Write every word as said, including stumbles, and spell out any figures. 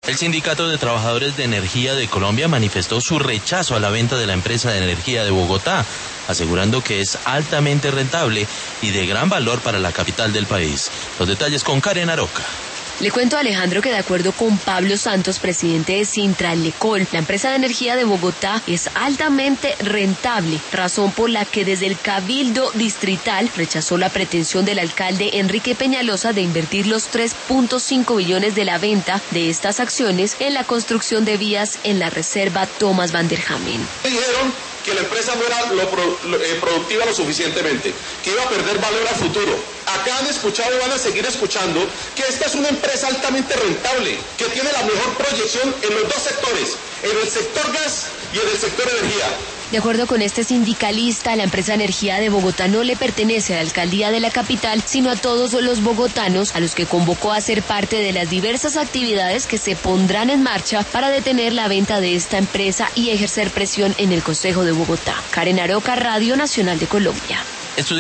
El Sindicato de Trabajadores de Energía de Colombia manifestó su rechazo a la venta de la empresa de energía de Bogotá, asegurando que es altamente rentable y de gran valor para la capital del país. Los detalles con Karen Aroca. Le cuento a Alejandro que de acuerdo con Pablo Santos, presidente de Sintralecol, la empresa de energía de Bogotá es altamente rentable, razón por la que desde el Cabildo Distrital rechazó la pretensión del alcalde Enrique Peñalosa de invertir los tres punto cinco billones de la venta de estas acciones en la construcción de vías en la reserva Thomas van der Hamen. Dijeron que la empresa no era lo, pro, lo, eh, productiva lo suficientemente, que iba a perder valor a futuro. Acá han escuchado y van a seguir escuchando que esta es una empresa altamente rentable, que tiene la mejor proyección en los dos sectores, en el sector gas y en el sector energía. De acuerdo con este sindicalista, la empresa de energía de Bogotá no le pertenece a la alcaldía de la capital, sino a todos los bogotanos, a los que convocó a ser parte de las diversas actividades que se pondrán en marcha para detener la venta de esta empresa y ejercer presión en el Consejo de Bogotá. Karen Aroca, Radio Nacional de Colombia.